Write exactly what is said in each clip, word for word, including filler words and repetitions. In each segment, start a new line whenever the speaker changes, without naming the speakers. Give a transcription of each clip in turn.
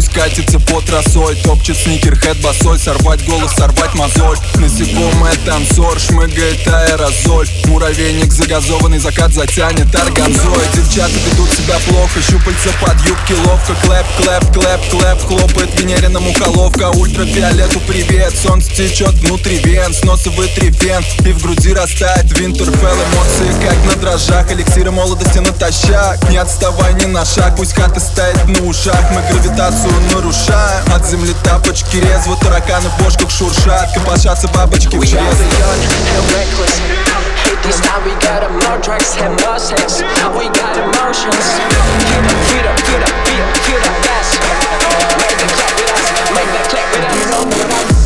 Пусть катится под росой, топчет сникерхед босой. Сорвать голос, сорвать мозоль. Насекомое танцор, шмыгает аэрозоль. Муравейник загазованный, закат затянет органзой. Девчата ведут себя плохо, щупальца под юбки ловко. Клэп, клэп, клэп, клэп, хлопает венериному головка. Ультрафиолету привет, солнце течет внутри вен. С носа вытри вен, и в груди растает Винтерфелл. Эмоции как на дрожжах, эликсиры молодости натощак. Не отставай ни на шаг, пусть хата стоит на ушах. Мы гравитацию нарушаем, от земли тапочки резво. Тараканы в бошках шуршат, копошатся бабочки в чресле.
This time we got more drugs and more sex. We got emotions. Get up, get up, get up, get up, get up, yes. Make that clap with us, make that clap with us. You know what I'm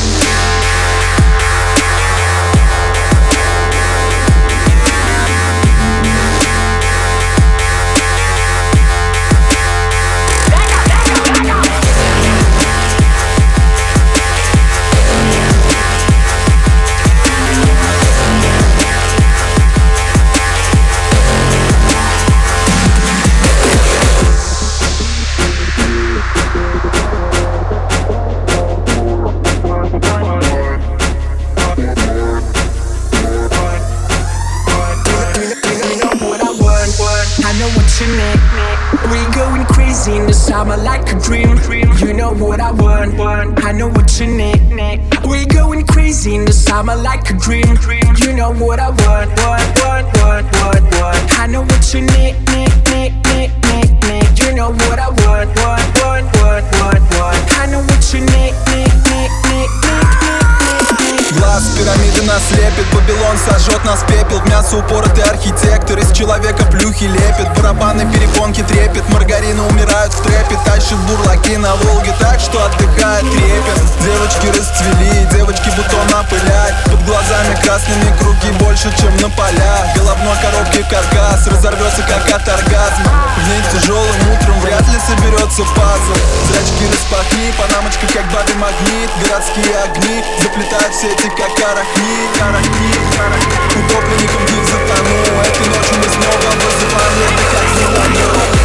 we going crazy in the summer like a dream. You know what I want, I know what you need. We going crazy in the summer like a dream. You know what I want, want, want, want, want, want. I know what you need, need, need, need, need, need. You know what I want, want, want, want, want, want. I know what you need, need, need, need, need.
Глаз пирамиды нас лепит, Вавилон сожжет нас пепел. В мясо упоротый архитектор, из человека плюхи лепит. Барабаны, перепонки трепет, маргарины умирают в трэпе. Тащат бурлаки на Волге так, что отдыхает трепет. Девочки расцвели, девочки бутон опылять. Под глазами красными круги больше, чем на полях. Головной коробки каркас разорвется, как от оргазма. В ней тяжелым утром вряд ли соберется пазл. Зрачки распахни, панамочка как бабий магнит. Городские огни заплетают сети, как арахни, арахни, арахни. Утопленником гильз затонул. Этой ночью мы снова вызываем лето, как звезда.